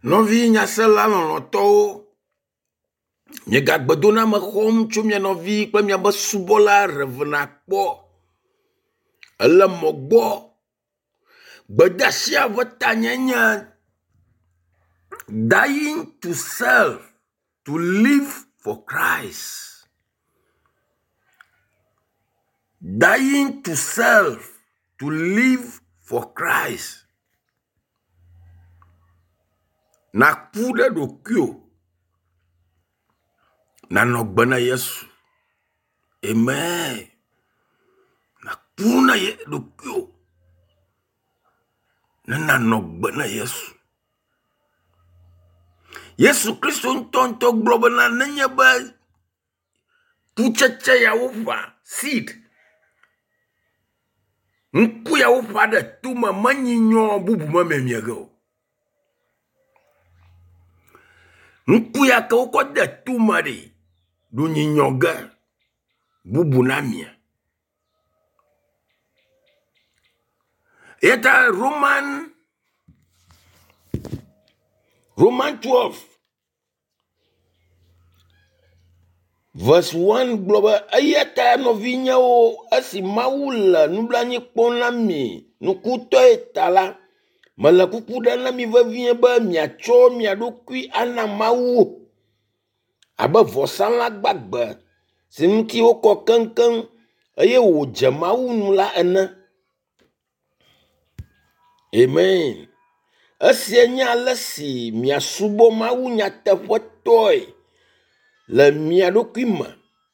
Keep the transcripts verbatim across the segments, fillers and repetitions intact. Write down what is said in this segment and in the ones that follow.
Novi nyasela lɔlɔtɔwo, nye gagbedona me xɔm tso mia novi kple mia be subɔla revena kpɔ. Ele mɔ gbɔ. Gbedasia ƒe tanye nye dying to self, to live for Christ. Dying to self, to live for Christ. Na ku ɖe ɖokuiwo, na nɔ gbe na Yesu. Amen. Na ku na ye ɖokuiwo, na na nɔ gbe na Yesu. Yesu Kristo ŋutɔ ŋutɔ gblɔ be na nenye be kutsetse yawo ƒã, seed, ŋku yawo ƒã ɖe to me menyi nyɔ bubu me memie ge o. Ŋku ya ke wokɔ de to me ɖi, ɖo nyi nyɔ ge bubu na mie. Yeta Roman Roman twelve verse one gblɔ be eya ta nɔvinyewo esi Mawu le nublanui kpɔm na mi nukutɔe ta la, mele kuku ɖe na mi vevie be miatsɔ mia ɖokui ana Mawu abe vɔsalã gbagbe si ŋuti wokɔ keŋkeŋ eye wòdze Mawu nu la ene. Amen. Esia nye ale si miasubɔ Mawu nyateƒetɔe le mia ɖokui me.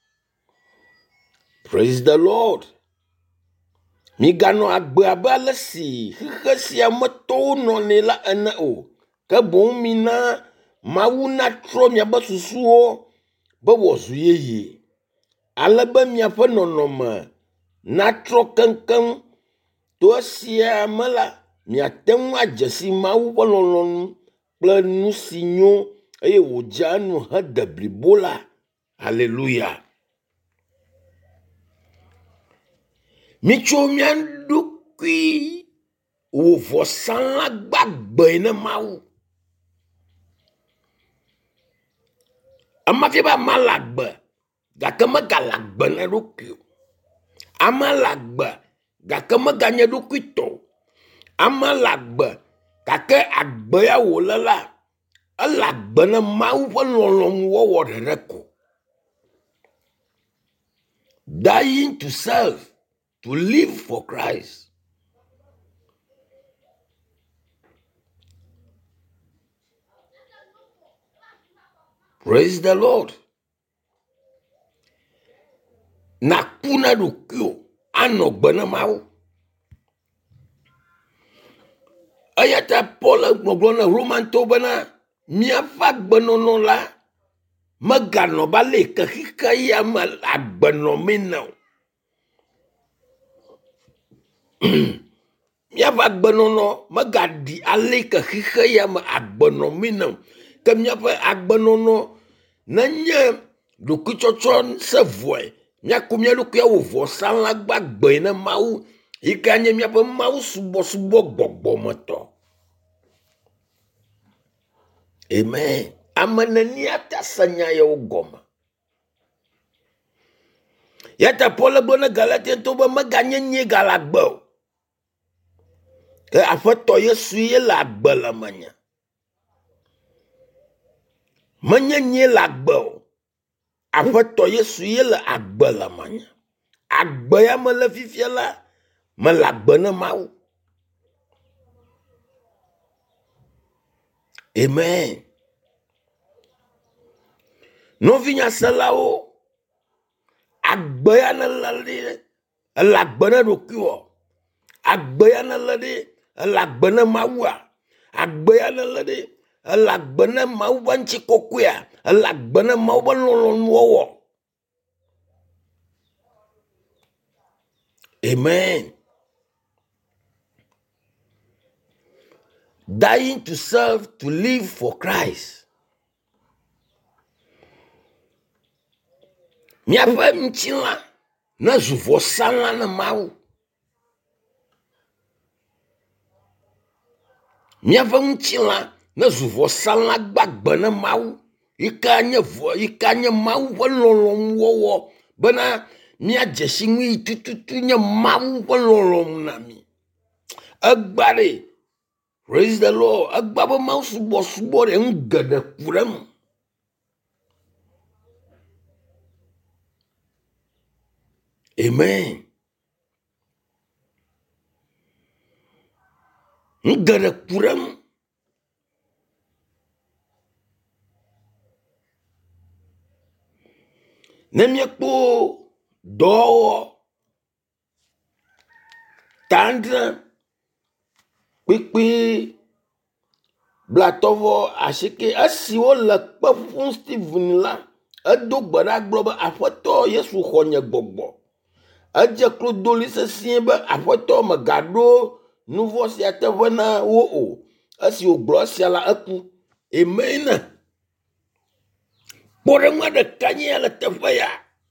Praise the Lord. Miganɔ agbe abe ale si xexe sia me tɔwo nɔnɛ la ene o, ke boŋ mina Mawu natrɔ miabe susuwo be wòazu yeye, ale be miaƒe nɔnɔme natrɔ keŋkeŋ. To esia me la, miate ŋu adze si Mawu ƒe lɔlɔ̃nu kple nu si nyo eye wòdze enu hede blibo la. Hallelujah. Mitso mia ɖokui wò vɔsalã gbagbe ne Mawu. Ama fie be ama le agbe, gake megale agbe ne ɖokui o. Ama le agbe, gake meganye ɖokui tɔ o. Ama le agbe, gake agbe ya wòle la, ele agbe ne Mawu ƒe lɔlɔ̃nu wɔwɔ ɖeɖe ko. Dying to self, to live for Christ. Praise the Lord. Na ku na ɖokuiwo, anɔ gbe na Mawu. Eya ta Paul gbɔgblɔ na Romantɔwo bena miaƒe agbenɔnɔ la meganɔ ba le ke xixe ya me agbenɔme ne o. Miaƒe agbenɔnɔ megaɖi ale ke xixe ya me agbenɔme ne o. Ke miaƒe agbenɔnɔ nenye ɖokuitsɔtsɔ se vɔe, miaku mia ɖokui wò vɔsalã gbagbe ne Mawu, yi ke anye miaƒe Mawu subɔsubɔ gbɔgbɔmetɔ. Amen. Ame nenia ta se nya yewo gɔme. Yata Paul gblɔ ne Galatiantɔwo be meganye nye gale agbe o, ke Aƒetɔ Yesu ye le agbe le menye. Menye nye le agbe o, Aƒetɔ Yesu ye le agbe le menye. Agbe ya me le fifia la, me le agbe ne Mawu. Amen. Novinyaselawo, agbe ya ne le ɖi ele agbe ne ɖokuiwɔ. Agbe ya ne le ɖi ele agbe ne Mawua. Agbe ya ne le ɖi ele agbe ne Mawu ƒe ŋutikɔkɔea, ele agbe ne Mawu ƒe lɔlɔ̃nuwɔwɔ. Amen. Dying to self, to live for Christ. Miaƒe ŋutilã ne zu vɔsalã ne Mawu. Miaƒe ŋutilã ne zuvo salã gbagbe ne mawu yika nye vo yika nye mawu ƒe lɔlɔm wɔwɔ bena mia dzesi ŋui tututu nye mawu ƒe lɔlɔm na mi egba ɖe praise the Lord egba be mawu subɔ subɔ ɖe ŋu geɖe ku ɖe me amen ŋu geɖe ku ɖe me ne miekpo dɔwɔ tandre kpikpi blatɔvɔ asike esiwo le kpe ƒum Stephen la edo gbe ɖa gblɔ be aƒetɔ Yesu xɔ nye gbɔgbɔ edze klo doli sesĩe be aƒetɔ megaɖo nuvɔ sia teƒe na wo o esi wògblɔ sia la eku amen kpɔɖeŋua ɖeka nye ya le teƒe ya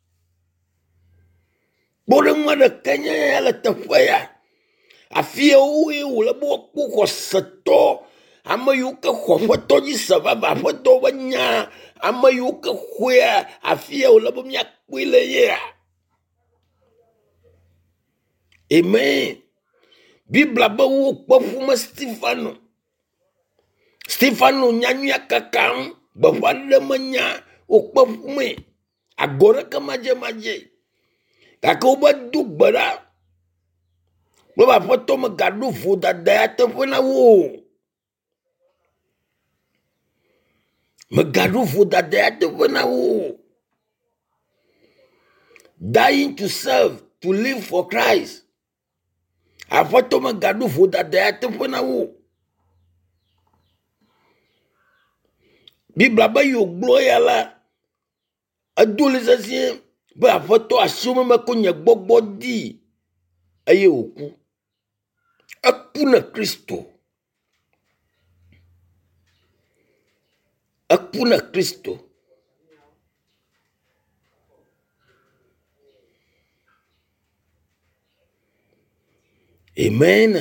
kpɔɖeŋua ɖeka nye ya le teƒe ya afi woe wòle be woakpɔ xɔsetɔ ame yiwo ke xɔ ƒetɔ dzi se vava ƒetɔ be nya ame yiwo ke xɔea afi wòle be miakpɔe le yea amen Biblia be wo kpe ƒume Stefano Stefano nyanyuia kakam gbeƒã ɖe menya wo kpe ƒume agɔ ɖeke madze madze gake wobe do gbe ɖa kple be aƒetɔ megaɖo vodada ya teƒe na wo megaɖo vodada ya teƒe na wo dying to serve to live for Christ aƒetɔ megaɖo vodada ya teƒe na wo Biblia be yewo gblɔ ya la edo le sesĩe be aƒetɔ asiwo meko nye gbɔgbɔ di eye wòku eku ne Kristo eku ne Kristo amen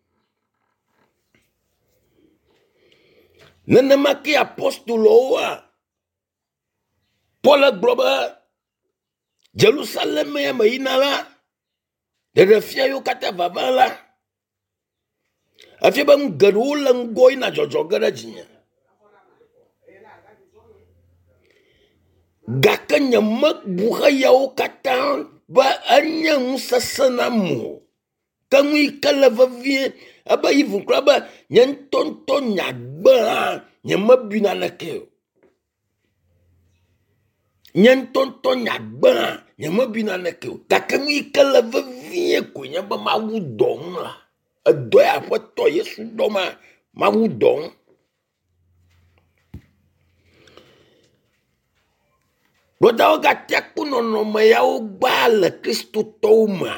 nenema ke apostolowoa Paul gblɔ be Jerusalem ya me yina la ɖeɖefia yiwo katã vava la efia be ŋu geɖewo le ŋgɔ yina dzɔdzɔ ge ɖe dzinye gake nye mebu heyawo katã be enye ŋusese nam o ke ŋu yi ke le vevie ebe yi vu kura be nye ŋutɔ ŋutɔ nyagbe hã nye mebui naneke o nye ŋutɔ ŋutɔ nyagbe hã nye mebui naneke o gake ŋu yi ke le vevie koe nye be mawu dɔm la edɔ ya aƒetɔ Yesu dɔ ma mawu dɔm ɖodawo gatia kpo nɔnɔme yawo gba le kristotɔwo me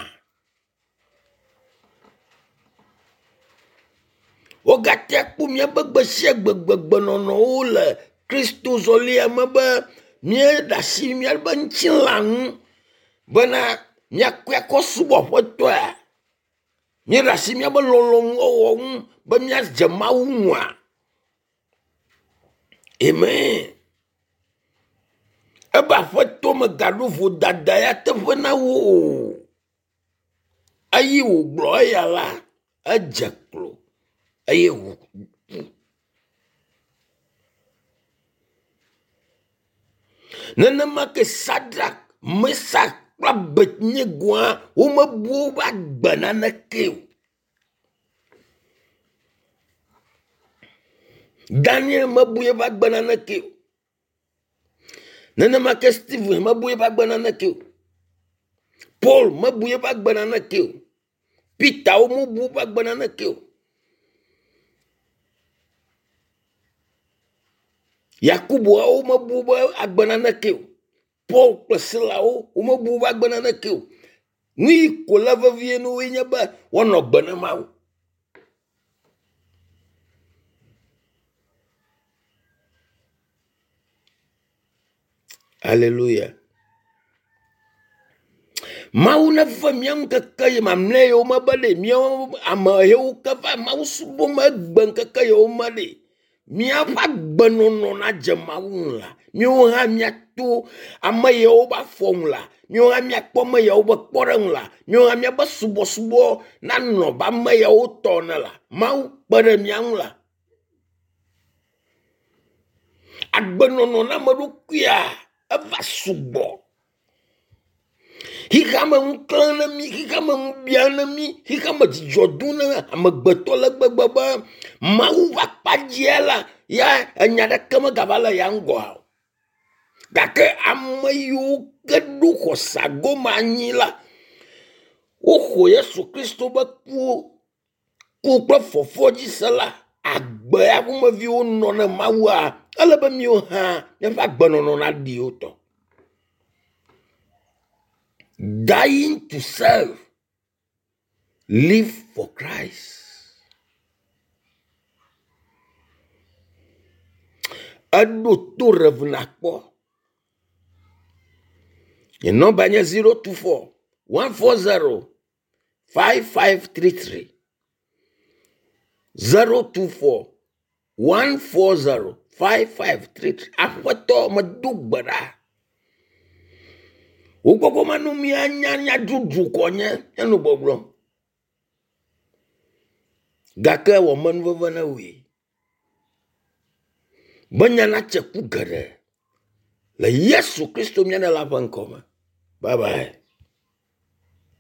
wogatia kpo miabe gbe sia gbe gbegbenɔnɔwo le Kristo zɔlia me be míeɖe asi míabe ŋutilã ŋu bena míakɔe akɔ subɔ ƒetɔa míeɖe asi míabe lɔlɔ̃nuwɔwɔ ŋu be míadze Mawu ŋua amen ebe aƒetɔ megaɖo vodada ya teƒe na wo o eye wògblɔ eya la edze klo eye wòku nenema ke Sadrak Mesak kple Abednego womebu wobe agbe naneke o Daniel mebu yeƒe agbe naneke o nenema ke Stephen mebu yeƒe agbe naneke o Paul mebu yeƒe agbe naneke o Peter wo mebu yeƒe agbe naneke o Yakuboawo mebu woƒe agbe naneke o Paul kple Silawo wo mebu woƒe agbe naneke o nu yi ko le vevie no woe nye be woanɔ gbe ne Mawu Hallelujah. Mawu ne fe mia ŋkeke ye mamlɛ yewo me be ɖe mia ame yewo ke va Mawu subɔ me egbe ŋkeke yewo me ɖe mia pa gbenono na jemawu la mi o ha mia to amaye o ba fom la mi o ha mia kpome ye o ba kporeng la mi o ha mia ba subo subo na no ba maye o to na la mau kpere mia la agbenono na marukia ava subo hi kama mklana mi hi kama mbiana mi hi kama joduna amagbeto la gbegbeba mau va pajiela ya anyada kama gavala yango gake amayu gedu ko sago manyila o Yesu Kristo ba ku ku kwa fofoji sala agbe abuma vi ono na mawa alaba mi o ha ya fa gbenono na di oto. Dying to serve, live for Christ. Ado to revnakpo. Your number is zero two four, one four zero, five five three three. zero two four, one four zero, five five three three. Afoto madugbara. Ukoko manu mi anya nya dudu konye enu boblom. Gake wo man vovana we. Banya na cheku gare. La Yesu Kristo miana la pankoma. Bye bye.